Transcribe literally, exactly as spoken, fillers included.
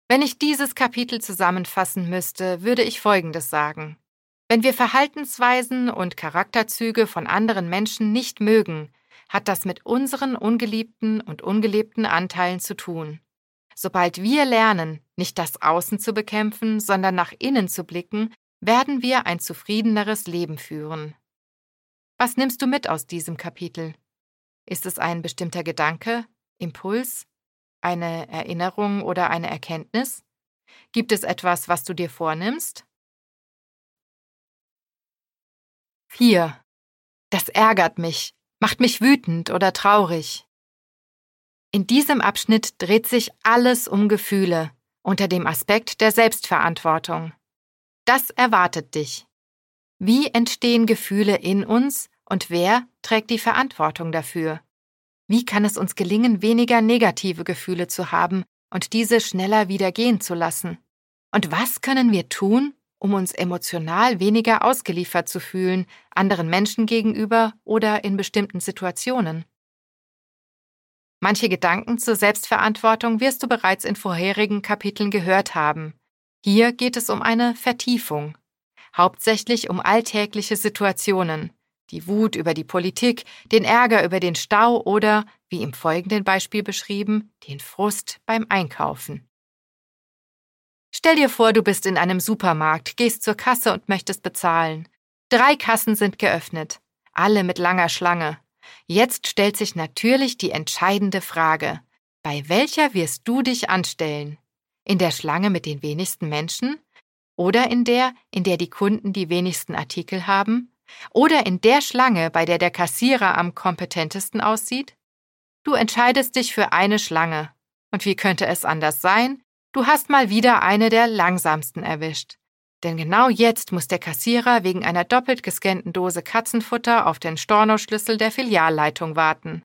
Wenn ich dieses Kapitel zusammenfassen müsste, würde ich Folgendes sagen. Wenn wir Verhaltensweisen und Charakterzüge von anderen Menschen nicht mögen, hat das mit unseren ungeliebten und ungelebten Anteilen zu tun. Sobald wir lernen, nicht das Außen zu bekämpfen, sondern nach innen zu blicken, werden wir ein zufriedeneres Leben führen. Was nimmst du mit aus diesem Kapitel? Ist es ein bestimmter Gedanke, Impuls, eine Erinnerung oder eine Erkenntnis? Gibt es etwas, was du dir vornimmst? vier. Das ärgert mich, macht mich wütend oder traurig. In diesem Abschnitt dreht sich alles um Gefühle unter dem Aspekt der Selbstverantwortung. Das erwartet dich. Wie entstehen Gefühle in uns und wer trägt die Verantwortung dafür? Wie kann es uns gelingen, weniger negative Gefühle zu haben und diese schneller wieder gehen zu lassen? Und was können wir tun, um uns emotional weniger ausgeliefert zu fühlen, anderen Menschen gegenüber oder in bestimmten Situationen? Manche Gedanken zur Selbstverantwortung wirst du bereits in vorherigen Kapiteln gehört haben. Hier geht es um eine Vertiefung, hauptsächlich um alltägliche Situationen, die Wut über die Politik, den Ärger über den Stau oder, wie im folgenden Beispiel beschrieben, den Frust beim Einkaufen. Stell dir vor, du bist in einem Supermarkt, gehst zur Kasse und möchtest bezahlen. Drei Kassen sind geöffnet, alle mit langer Schlange. Jetzt stellt sich natürlich die entscheidende Frage: Bei welcher wirst du dich anstellen? In der Schlange mit den wenigsten Menschen? Oder in der, in der die Kunden die wenigsten Artikel haben? Oder in der Schlange, bei der der Kassierer am kompetentesten aussieht? Du entscheidest dich für eine Schlange. Und wie könnte es anders sein? Du hast mal wieder eine der langsamsten erwischt. Denn genau jetzt muss der Kassierer wegen einer doppelt gescannten Dose Katzenfutter auf den Stornoschlüssel der Filialleitung warten.